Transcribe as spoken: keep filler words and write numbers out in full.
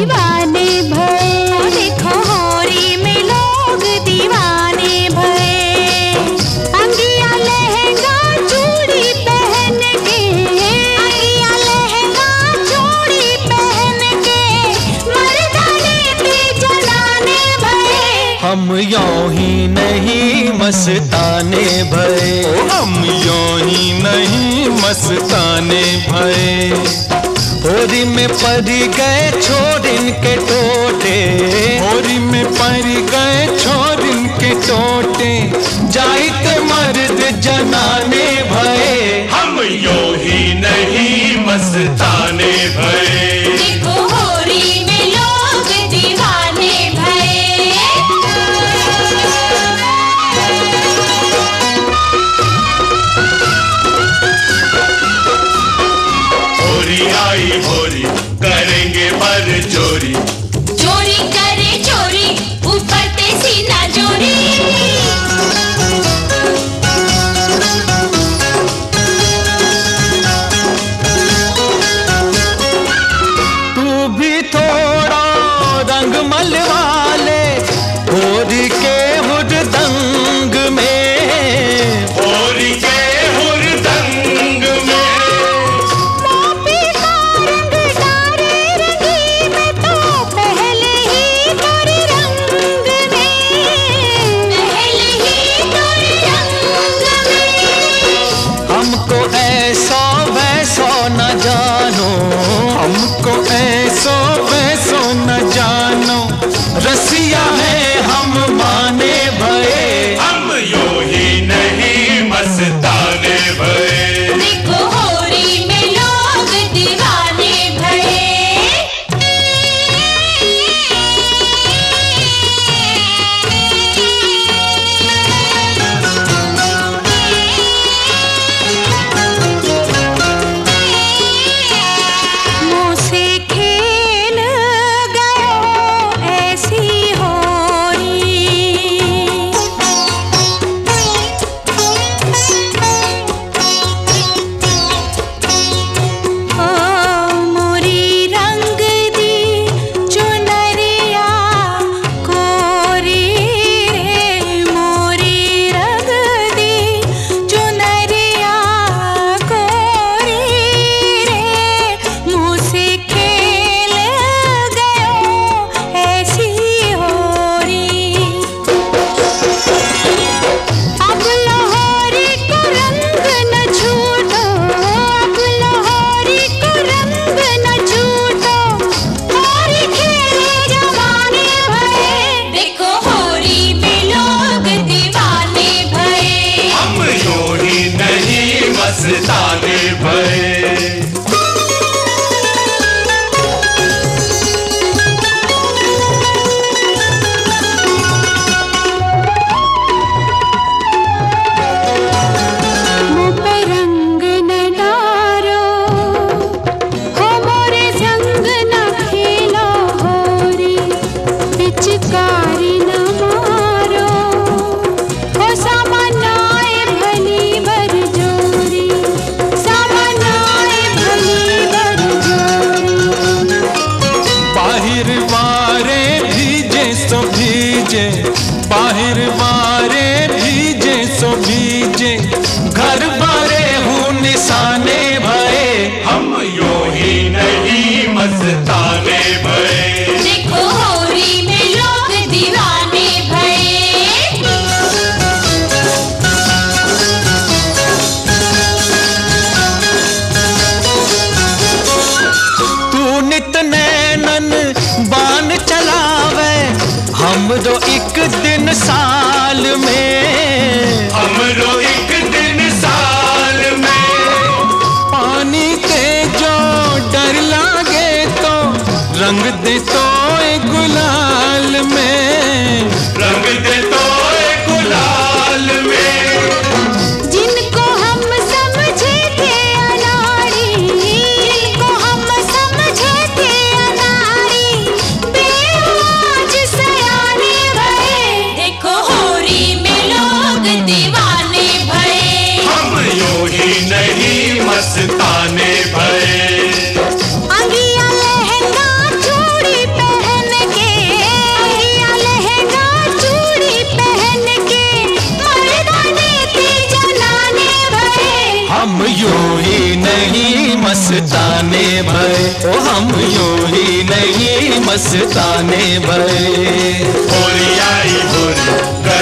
दीवाने भये। देखो होरी में लोग दीवाने भये। अंगिया लहंगा चूड़ी पहन के, अंगिया लहंगा चूड़ी पहन के मर्दाने पे जलाने भये। हम यों ही नहीं मस्ताने भये, हम यों ही नहीं मस्ताने भये। होरी में पड़ गए छोरिन के टोटे, होरी में पड़ गए छोरिन के टोटे। जाइत मर्द जनाने भये। हम यों ही नहीं मस्ताने भये। देखो होरी में लोग दीवाने भये। होरी आई होरी करेंगे पर चोरी, चोरी करे चोरी ऊपर ते सीना जोरी। तू भी थोड़ा रंग मलवा ले होरी के हुरदंग में, होरी के हुरदंग में। मोपी का रंग डारे रंगी में तो पहले ही गोरे रंग में, पहले ही गोरे रंग में। हमको ऐसा वैसा न जानो, हमको ऐसो वैसो न जानो। रसिया है हम माने भये। हम यों ही नहीं मस्ताने भये। देखो होरी में लोग दीवाने भये। मुँह से खेल गयो ऐसी होरी। ओ मोरी रंग दी चुनरिया कोरी रे, मोरी रंग दी चुनरिया कोरी रे। मुँह से खेल गयो ऐसी होरी। अब लोहरी को रंग न छूटो, अब लोहरी को रंग न छूटो। होरी खेले जवाने भये। देखो होरी में लोग दीवाने भये। हम यों ही नहीं मस्ताने भये। मुँह पे रंग न डारो, हो मोरे संग न खेलो होरी। पिचकारी न मारो, हो सामनाए भली बर जोरी, सामनाए भली बर जोरी। बाहिर वारे भीजे सो भीजे, बाहिर वारे भीजे सो भीजे। घर बारे हूँ निशाने भये। हम यों ही नहीं मस्ताने भये। देखो होरी में लोग दीवाने भये। तू नित नैनन बान चलावे, हम जो एक दिन साल में। हमरो एक दिन साल में। पानी ते जो डर लागे तो रंग दे तो गुलाल में, रंग दे तो गुलाल में। जिनको हम समझे थे अनाड़ी, जिनको हम समझे थे अनाड़ी, बेआज सयाने भये। देखो होरी में लोग दीवाने भये। हम यों ही नहीं मस्ताने भये। अंगिया लहंगा चूड़ी हम यूं ही नहीं मस्ताने भये। होली आई होली